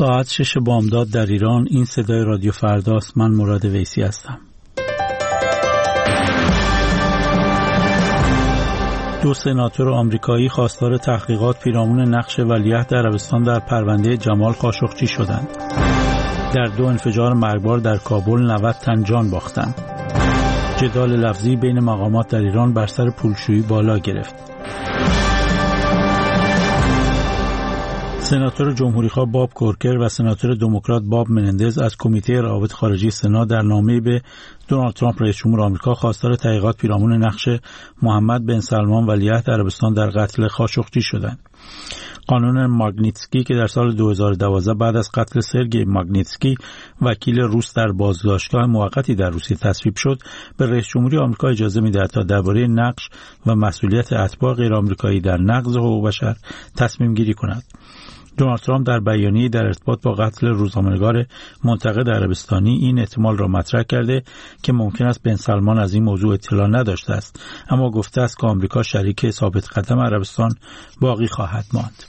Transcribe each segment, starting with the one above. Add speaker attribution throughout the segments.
Speaker 1: ساعت 6 بامداد در ایران. این صدای رادیو فرداست. من مراد ویسی هستم. 2 سناتور آمریکایی خواستار تحقیقات پیرامون نقش ولیعهد عربستان در پرونده جمال خاشقچی شدند. در 2 انفجار مرگبار در کابل 90 تن جان باختند. جدال لفظی بین مقامات در ایران بر سر پولشویی بالا گرفت. سناتور جمهوریخواه باب کورکر و سناتور دموکرات باب منندز از کمیته روابط خارجی سنا در نامه‌ای به دونالد ترامپ رئیس جمهور آمریکا خواستار تحقیقات پیرامون نقش محمد بن سلمان ولیعهد عربستان در قتل خاشقچی شدند. قانون ماگنیتسکی که در سال 2012 بعد از قتل سرگئی ماگنیتسکی وکیل روس در بازداشتگاه موقتی در روسیه تصویب شد، به رئیس جمهوری آمریکا اجازه می‌دهد تا درباره نقش و مسئولیت اتباع غیر آمریکایی در نقض حقوق بشر تصمیم گیری کند. دونالد ترامپ در بیانیه‌ای در ارتباط با قتل روزنامه‌نگار منتقد عربستانی این احتمال را مطرح کرده که ممکن است بن سلمان از این موضوع اطلاع نداشته است، اما گفته است که آمریکا شریک ثابت قدم عربستان باقی خواهد ماند.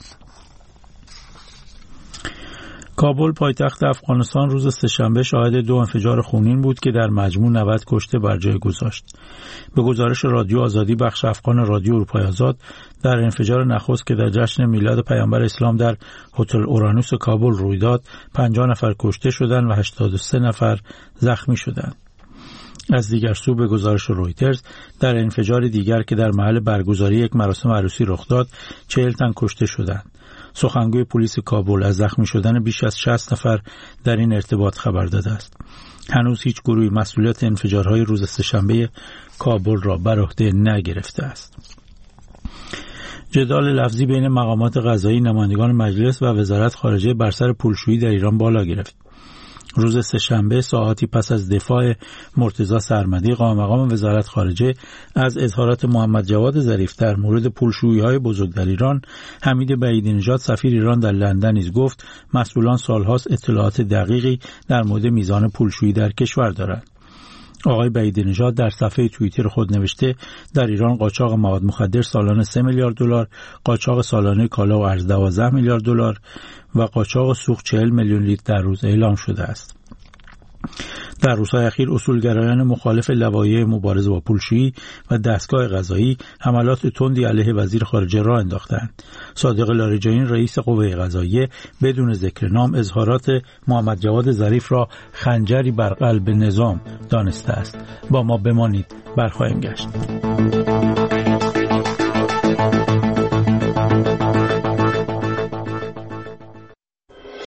Speaker 1: کابل پایتخت افغانستان روز سه‌شنبه شاهد 2 انفجار خونین بود که در مجموع 90 کشته بر جای گذاشت. به گزارش رادیو آزادی بخش افغان رادیو اروپای آزاد، در انفجار نخست که در جشن میلاد پیامبر اسلام در هتل اورانوس کابل روی داد، 50 نفر کشته شدند و 83 نفر زخمی شدند. از دیگر سو به گزارش رویترز، در انفجار دیگر که در محل برگزاری یک مراسم عروسی رخ داد، 40 تن کشته شدند. سخنگوی پلیس کابل از زخمی شدن بیش از 60 نفر در این ارتباط خبر داده است. هنوز هیچ گروهی مسئولیت انفجارهای روز سه‌شنبه کابل را بر عهده نگرفته است. جدال لفظی بین مقامات قضایی، نمایندگان مجلس و وزارت خارجه بر سر پولشویی در ایران بالا گرفت. روز سه‌شنبه ساعاتی پس از دفاع مرتضی سرمدی، قائم مقام وزارت خارجه از اظهارات محمد جواد ظریف در مورد پولشویی‌های بزرگ در ایران، حمید بعیدی نژاد سفیر ایران در لندن نیز گفت مسئولان سالهاست اطلاعات دقیقی در مورد میزان پولشویی در کشور دارند. آقای بعیدی نژاد در صفحه توییتر خود نوشته در ایران قاچاق مواد مخدر سالانه 3 میلیارد دلار، قاچاق سالانه کالا و ارز 12 میلیارد دلار و قاچاق سوخت 40 میلیون لیتر در روز اعلام شده است. در روزهای اخیر اصولگرایان مخالف لوایح مبارزه با پولشویی و دستگاه قضایی حملات تندی علیه وزیر خارجه راه انداختند. صادق لاریجانی رئیس قوه قضاییه بدون ذکر نام اظهارات محمد جواد ظریف را خنجری بر قلب نظام دانسته است. با ما بمانید، برخواهیم گشت.